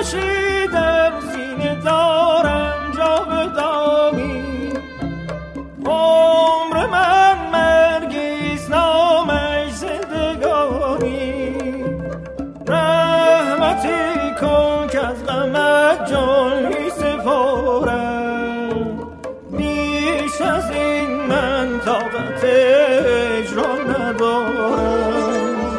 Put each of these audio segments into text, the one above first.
در سینه دارم جاودانی، عمر من مرگیست نامش زندگانی. رحمتی کن که از غمت جان می سپارم، بیش از این من طاقت اجرا ندارم.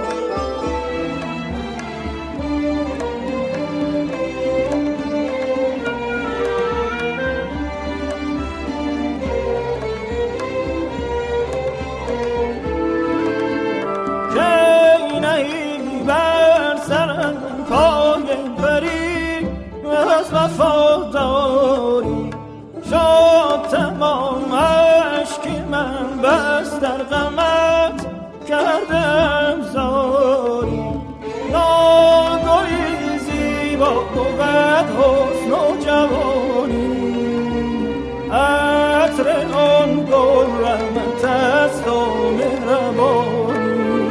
وفاداری شد تمام اشک من، بس در غمت کردم زاری. ناگهی زیبا بود حسن و جوانی، عطر آن گل رحمت است و مهربانی.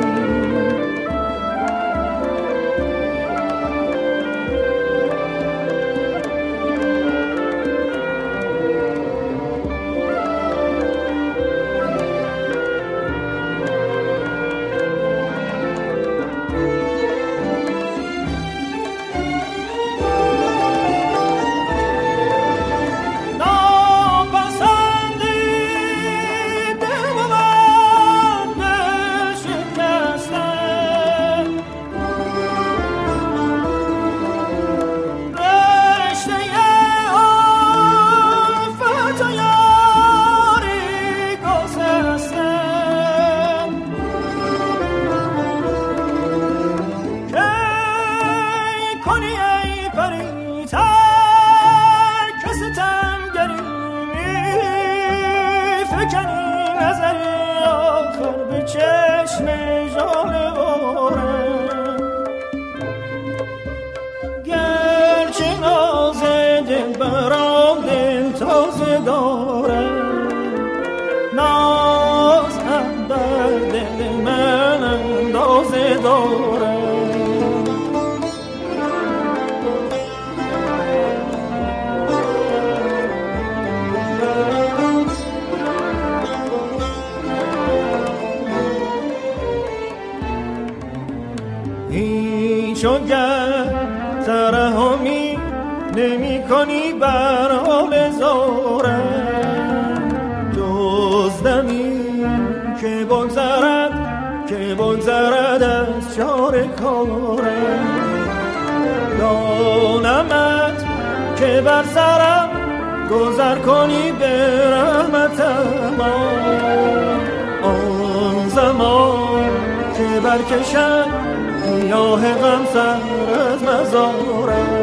چونگر ترحمی نمی کنی بر حال زارم، جز دمی که بگذرد از چار کارم. دانمت که بر سرم گذر کنی به رحمتم، آن زمان که برکشم گیاه غم سر از مزارم.